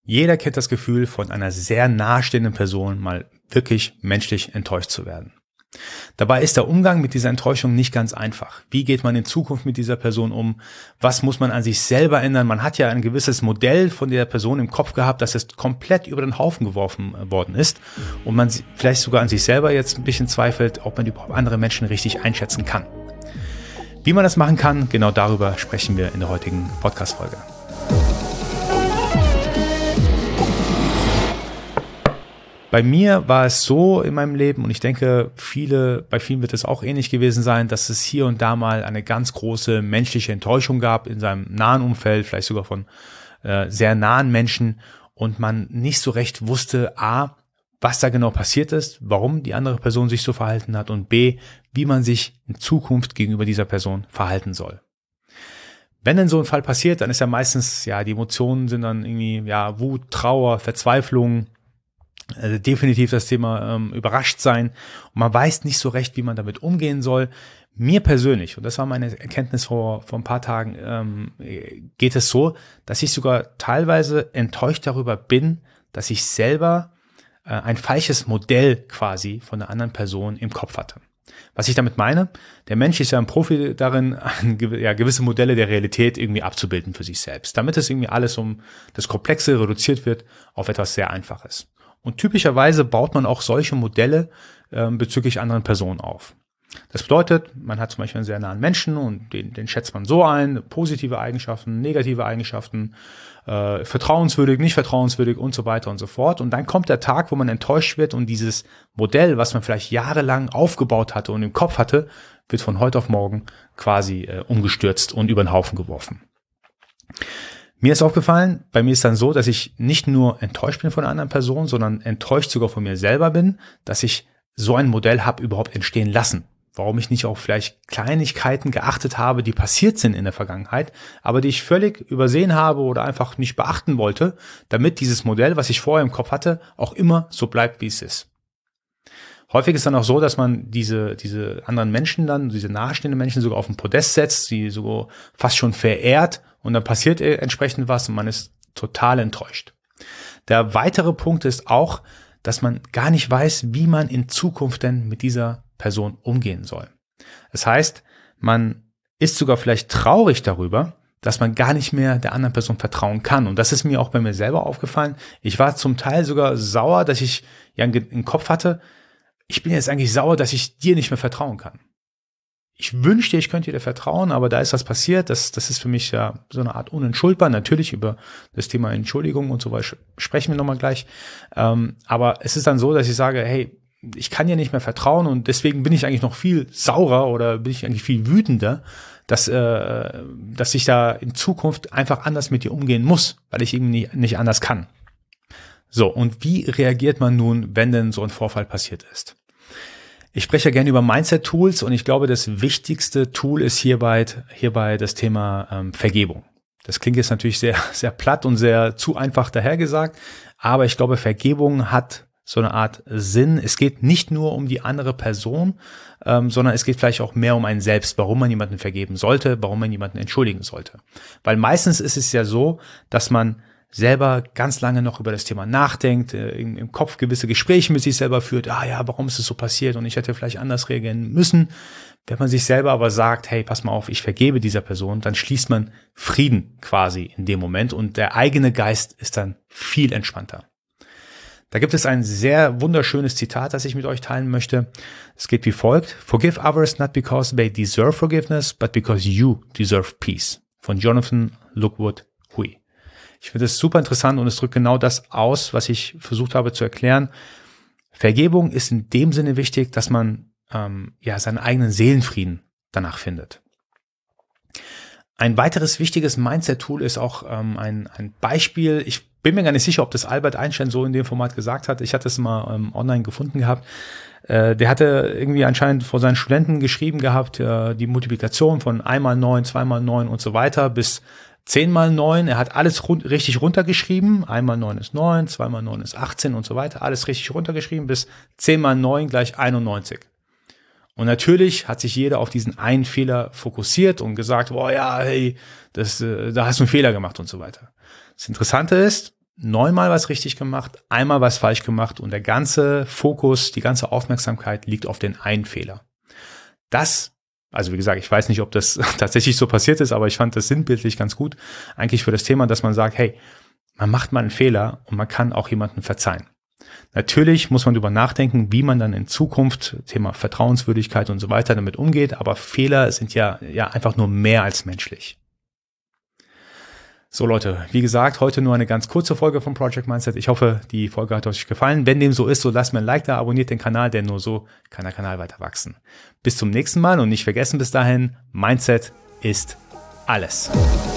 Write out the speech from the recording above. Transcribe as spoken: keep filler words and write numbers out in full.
Jeder kennt das Gefühl, von einer sehr nahestehenden Person mal wirklich menschlich enttäuscht zu werden. Dabei ist der Umgang mit dieser Enttäuschung nicht ganz einfach. Wie geht man in Zukunft mit dieser Person um? Was muss man an sich selber ändern? Man hat ja ein gewisses Modell von der Person im Kopf gehabt, das jetzt komplett über den Haufen geworfen worden ist und man vielleicht sogar an sich selber jetzt ein bisschen zweifelt, ob man überhaupt andere Menschen richtig einschätzen kann. Wie man das machen kann, genau darüber sprechen wir in der heutigen Podcast-Folge. Bei mir war es so in meinem Leben, und ich denke, viele, bei vielen wird es auch ähnlich gewesen sein, dass es hier und da mal eine ganz große menschliche Enttäuschung gab in seinem nahen Umfeld, vielleicht sogar von äh, sehr nahen Menschen, und man nicht so recht wusste, a, was da genau passiert ist, warum die andere Person sich so verhalten hat, und b, wie man sich in Zukunft gegenüber dieser Person verhalten soll. Wenn denn so ein Fall passiert, dann ist ja meistens, ja, die Emotionen sind dann irgendwie, ja, Wut, Trauer, Verzweiflung, Also definitiv das Thema ähm, überrascht sein, und man weiß nicht so recht, wie man damit umgehen soll. Mir persönlich, und das war meine Erkenntnis vor, vor ein paar Tagen, ähm, geht es so, dass ich sogar teilweise enttäuscht darüber bin, dass ich selber äh, ein falsches Modell quasi von der anderen Person im Kopf hatte. Was ich damit meine, der Mensch ist ja ein Profi darin, ja, gewisse Modelle der Realität irgendwie abzubilden für sich selbst, damit es irgendwie alles um das Komplexe reduziert wird auf etwas sehr Einfaches. Und typischerweise baut man auch solche Modelle äh, bezüglich anderen Personen auf. Das bedeutet, man hat zum Beispiel einen sehr nahen Menschen und den, den schätzt man so ein, positive Eigenschaften, negative Eigenschaften, äh, vertrauenswürdig, nicht vertrauenswürdig und so weiter und so fort. Und dann kommt der Tag, wo man enttäuscht wird und dieses Modell, was man vielleicht jahrelang aufgebaut hatte und im Kopf hatte, wird von heute auf morgen quasi äh, umgestürzt und über den Haufen geworfen. Mir ist aufgefallen, bei mir ist dann so, dass ich nicht nur enttäuscht bin von einer anderen Person, sondern enttäuscht sogar von mir selber bin, dass ich so ein Modell habe überhaupt entstehen lassen. Warum ich nicht auf vielleicht Kleinigkeiten geachtet habe, die passiert sind in der Vergangenheit, aber die ich völlig übersehen habe oder einfach nicht beachten wollte, damit dieses Modell, was ich vorher im Kopf hatte, auch immer so bleibt, wie es ist. Häufig ist dann auch so, dass man diese diese anderen Menschen dann, diese nahestehenden Menschen sogar auf den Podest setzt, sie sogar fast schon verehrt, und dann passiert entsprechend was und man ist total enttäuscht. Der weitere Punkt ist auch, dass man gar nicht weiß, wie man in Zukunft denn mit dieser Person umgehen soll. Das heißt, man ist sogar vielleicht traurig darüber, dass man gar nicht mehr der anderen Person vertrauen kann. Und das ist mir auch bei mir selber aufgefallen. Ich war zum Teil sogar sauer, dass ich ja im Kopf hatte, ich bin jetzt eigentlich sauer, dass ich dir nicht mehr vertrauen kann. Ich wünschte, ich könnte dir vertrauen, aber da ist was passiert. Das, das ist für mich ja so eine Art unentschuldbar. Natürlich über das Thema Entschuldigung und so weiter sprechen wir nochmal gleich. Ähm, aber es ist dann so, dass ich sage, hey, ich kann dir nicht mehr vertrauen, und deswegen bin ich eigentlich noch viel saurer oder bin ich eigentlich viel wütender, dass, äh, dass ich da in Zukunft einfach anders mit dir umgehen muss, weil ich irgendwie nicht, nicht anders kann. So, und wie reagiert man nun, wenn denn so ein Vorfall passiert ist? Ich spreche ja gerne über Mindset-Tools, und ich glaube, das wichtigste Tool ist hierbei, hierbei das Thema ähm, Vergebung. Das klingt jetzt natürlich sehr, sehr platt und sehr zu einfach dahergesagt, aber ich glaube, Vergebung hat so eine Art Sinn. Es geht nicht nur um die andere Person, ähm, sondern es geht vielleicht auch mehr um einen selbst, warum man jemanden vergeben sollte, warum man jemanden entschuldigen sollte. Weil meistens ist es ja so, dass man selber ganz lange noch über das Thema nachdenkt, äh, im, im Kopf gewisse Gespräche mit sich selber führt, ah ja, warum ist es so passiert und ich hätte vielleicht anders reagieren müssen. Wenn man sich selber aber sagt, hey, pass mal auf, ich vergebe dieser Person, dann schließt man Frieden quasi in dem Moment, und der eigene Geist ist dann viel entspannter. Da gibt es ein sehr wunderschönes Zitat, das ich mit euch teilen möchte. Es geht wie folgt: Forgive others not because they deserve forgiveness, but because you deserve peace. Von Jonathan Lockwood Hui. Ich finde es super interessant, und es drückt genau das aus, was ich versucht habe zu erklären. Vergebung ist in dem Sinne wichtig, dass man ähm, ja seinen eigenen Seelenfrieden danach findet. Ein weiteres wichtiges Mindset-Tool ist auch ähm, ein, ein Beispiel. Ich bin mir gar nicht sicher, ob das Albert Einstein so in dem Format gesagt hat. Ich hatte es mal ähm, online gefunden gehabt. Äh, der hatte irgendwie anscheinend vor seinen Studenten geschrieben gehabt, äh, die Multiplikation von einmal neun, zweimal neun und so weiter bis zehn mal neun, er hat alles rund, richtig runtergeschrieben. Einmal neun ist neun, zweimal neun ist achtzehn und so weiter. Alles richtig runtergeschrieben bis zehn mal neun gleich einundneunzig. Und natürlich hat sich jeder auf diesen einen Fehler fokussiert und gesagt, boah ja, hey, das, äh, da hast du einen Fehler gemacht und so weiter. Das Interessante ist, neunmal was richtig gemacht, einmal was falsch gemacht und der ganze Fokus, die ganze Aufmerksamkeit liegt auf den einen Fehler. Das, also wie gesagt, ich weiß nicht, ob das tatsächlich so passiert ist, aber ich fand das sinnbildlich ganz gut, eigentlich für das Thema, dass man sagt, hey, man macht mal einen Fehler und man kann auch jemandem verzeihen. Natürlich muss man darüber nachdenken, wie man dann in Zukunft, Thema Vertrauenswürdigkeit und so weiter, damit umgeht, aber Fehler sind ja, ja einfach nur mehr als menschlich. So Leute, wie gesagt, heute nur eine ganz kurze Folge von Project Mindset. Ich hoffe, die Folge hat euch gefallen. Wenn dem so ist, so lasst mir ein Like da, abonniert den Kanal, denn nur so kann der Kanal weiter wachsen. Bis zum nächsten Mal und nicht vergessen bis dahin, Mindset ist alles.